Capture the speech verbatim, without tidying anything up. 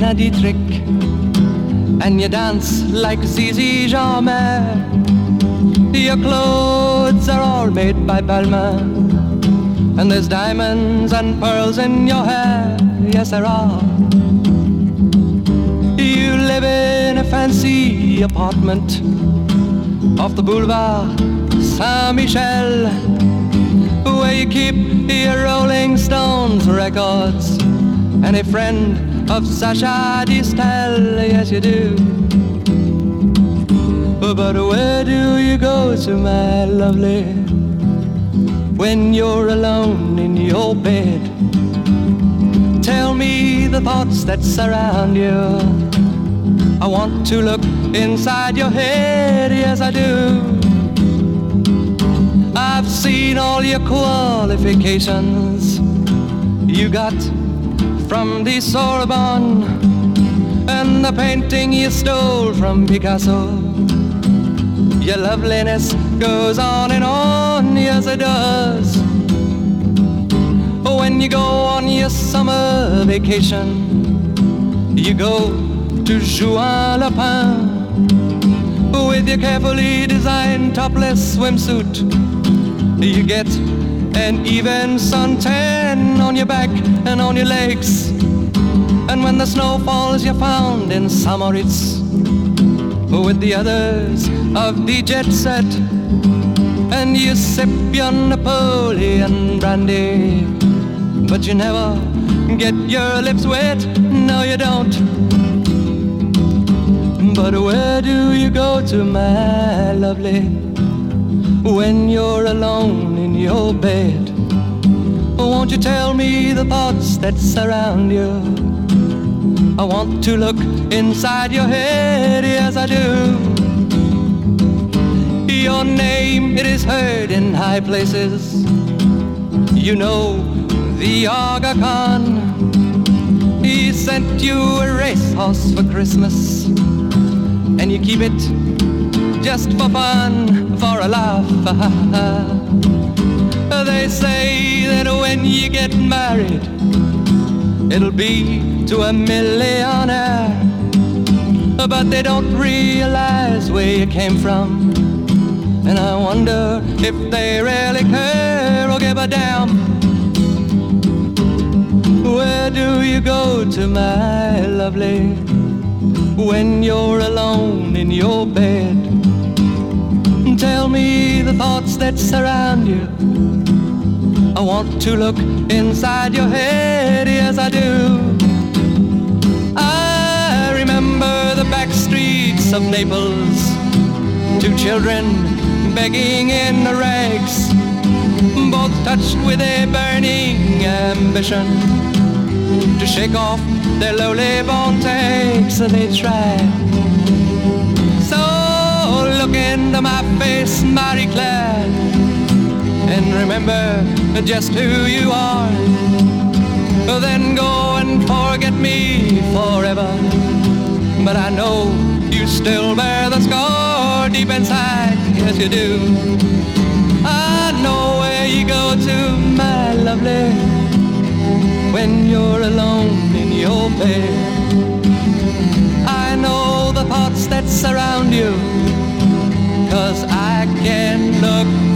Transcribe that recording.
Alain Dietrich, and you dance like Zizi Jeanmaire. Your clothes are all made by Balmain, and there's diamonds and pearls in your hair. Yes, there are. You live in a fancy apartment off the boulevard Saint-Michel, where you keep your Rolling Stones records and a friend of Sacha Distel. Yes, you do. But where do you go to, my lovely, when you're alone in your bed? Tell me the thoughts that surround you. I want to look inside your head. Yes, I do. I've seen all your qualifications you got from the Sorbonne, and the painting you stole from Picasso. Your loveliness goes on and on, yes it does. When you go on your summer vacation, you go to Juan-le-Pin with your carefully designed topless swimsuit. You get an even suntan on your back and on your legs, and when the snow falls you're found in Samoritz with the others of the jet set, and you sip your Napoleon brandy, but you never get your lips wet. No, you don't. But where do you go to, my lovely, when you're alone in your bed? Won't you tell me the thoughts that surround you? I want to look inside your head, yes I do. Your name, it is heard in high places. You know the Aga Khan. He sent you a racehorse for Christmas, and you keep it just for fun, for a laugh. They say that when you get married, it'll be to a millionaire, but they don't realize where you came from, and I wonder if they really care or give a damn. Where do you go to, my lovely, when you're alone in your bed? Tell me the thoughts that surround you. I want to look inside your head, yes I do. I remember the back streets of Naples, two children begging in the rags, both touched with a burning ambition to shake off their lowly born takes. They try. So look into my face, Marie Claire, and remember just who you are. Then go and forget me forever, but I know you still bear the scar deep inside. Yes you do. I know where you go to, my lovely, when you're alone in your bed. I know the thoughts that surround you, 'cause I can look